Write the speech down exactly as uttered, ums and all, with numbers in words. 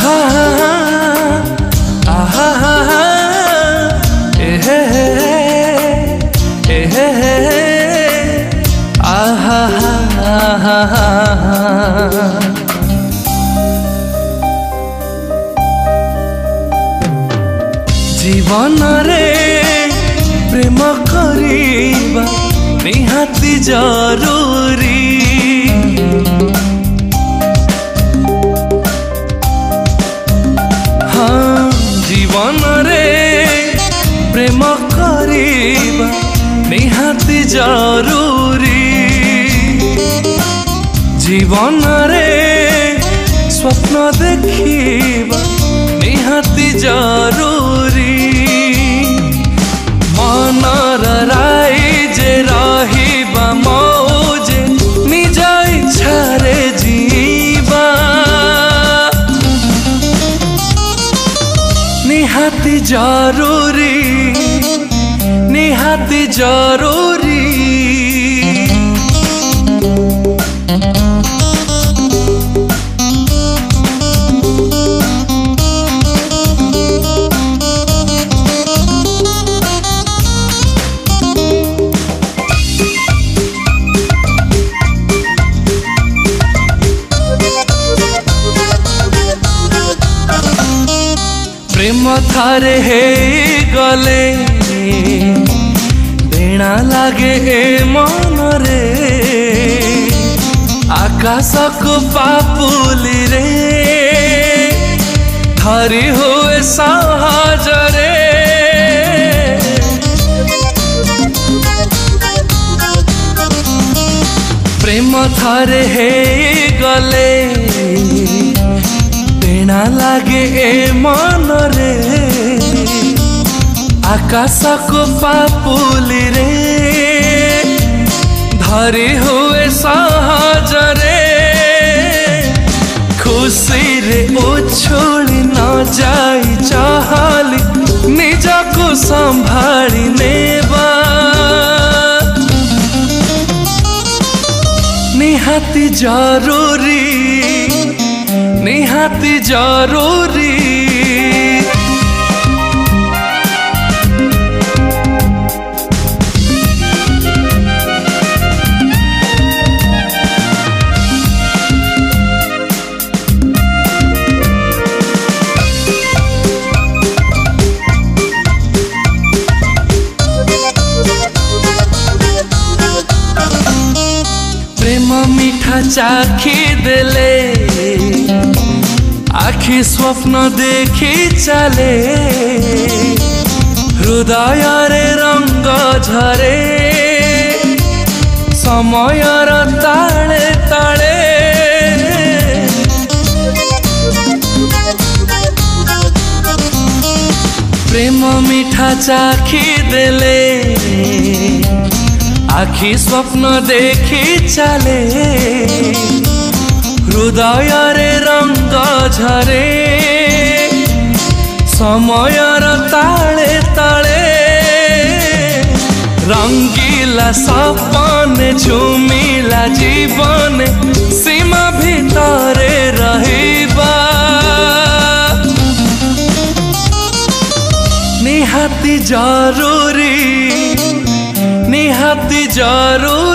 आहा आहा एहे एहे आहा जीवन रे प्रेम करिबा निहाती जरूरी। हाँ जीवन रे प्रेम करिबा निहाती जरूरी। जीवन रे स्वप्न देखिबा निहाती जरूरी। मनर राई जे रहिबा मौजे निज इच्छारे जीवा निहाती जरूरी निहाती जरूरी। प्रेम थारे हे गले डेणा लागे ए मन रे। आकाश को पापुली रे धरी हुए सहज रे। प्रेम थारे हे गले डेणा लागे ए मन रे। आकाश को पापुली रे धरी हुए सहज रे। खुशी रे उछोड़ी न जाई चाहली निज को संभाली नेबा निहाती जरूरी निहाती जरूरी। प्रेम मीठा चाखी देले आखि स्वप्न देखी चले। हृदय रे रंग झरे समयर ताले ताले। प्रेम मीठा चाखी देले आखि स्वप्न देखी चले। हृदय रे रंग झरे समयर ताले ताले। रंगीला सपन झुमिला जीवन सीमा भितरे रहिबा निहाती जरूरी निहाती जरूरी।